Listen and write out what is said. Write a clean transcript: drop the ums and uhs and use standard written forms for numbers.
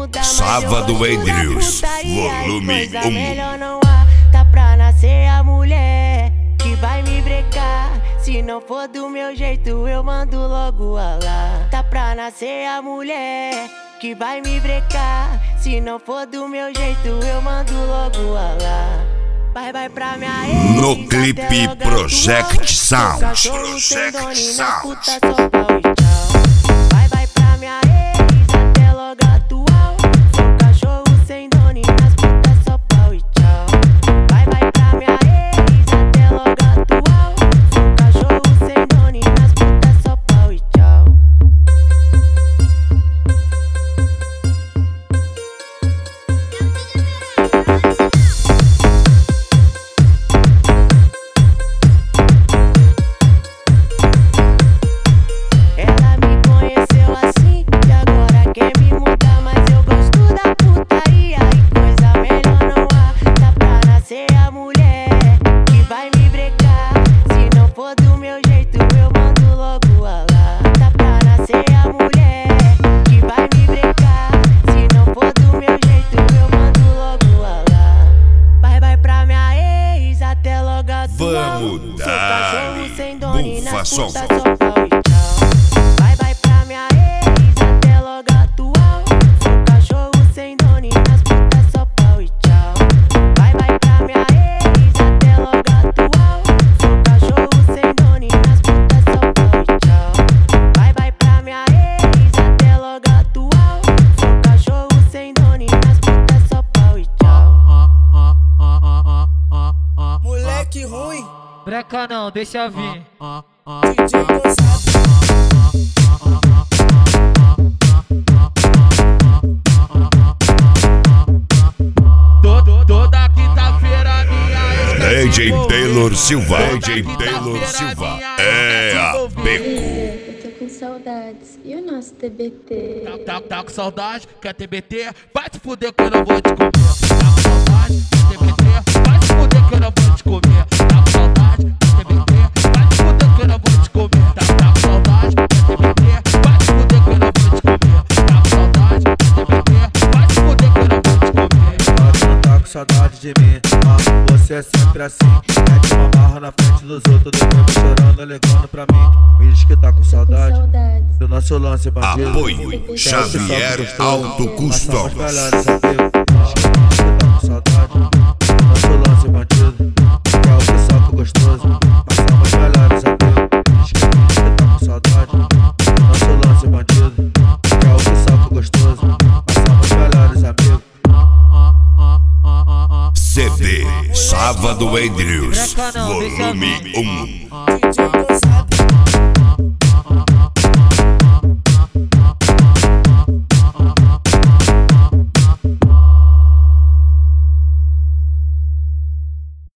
mudar, Sábado Andrews, volume 1. Melhor não há, tá pra nascer a mulher que vai me brecar. Se não for do meu jeito, eu mando logo a lá. Tá pra nascer a mulher que vai me brecar. Se não for do meu jeito, eu mando logo a lá. Vai pra minha ex, no clipe Project Sound. Project Sound. Vai pra minha ex, até logo atual. Sou cachorro sem dono e nas putas só pau e tchau. Vai pra minha ex, até logo atual. Sou cachorro sem dono e nas putas só pau e tchau. Ela me conheceu assim e agora quer me mudar, mas eu gosto da putaria e coisa melhor não há. Tá pra nascer a mulher que vai me brecar. Se não for do meu jeito, eu mando logo a lá. Tá pra nascer a mulher que vai me brecar. Se não for do meu jeito, eu mando logo a lá. Vai pra minha ex, até logo atual. Vamos Sou dar cachorro sem dono e nas bufa som. putas só pau e tchau. Vai pra minha ex, até logo atual. Sou cachorro sem dono e nas putas só pau e tchau. Vai pra minha ex, até logo atual. Sou cachorro sem dono e nas putas só pau e tchau. Vai pra minha ex, até logo atual. Sou cachorro sem dono e nas putas só pau e tchau. Moleque ruim, Breca não, deixa vir. DJ Gonçalo. Toda quinta-feira minha DJ Taylor Silva. DJ Taylor Silva. É a Beco. Eu tô com saudades. E o nosso TBT? Tá com saudade, quer TBT? Vai te fuder que eu não vou te comer. Tá com saudade, quer TBT? Vai te fuder que eu não vou te comer. Tá com saudade, quer TBT? Vai te fuder que eu não vou te comer. Tá com saudade, quer TBT? Vai te fuder que eu não vou te comer. Tá com saudade, quer TBT? Vai te fuder que eu não vou te comer. Pode não tá com saudade de mim, mas você é sempre assim. Mete uma marra na frente dos outros, depois vem chorando, ligando pra mim. Me diz que tá com saudade Saudades. do nosso lance bandido. Apoio Xavier Auto Customs. Melhores amigos. Diz que tá com saudade do nosso lance bandido. Que é o que soca gostoso, mas somos melhores amigos. Diz que tá com saudade do nosso lance bandido. Que é o que soca gostoso, mas somos melhores amigos. CD Sábado Andrews, volume 1. DJ Gonçalo.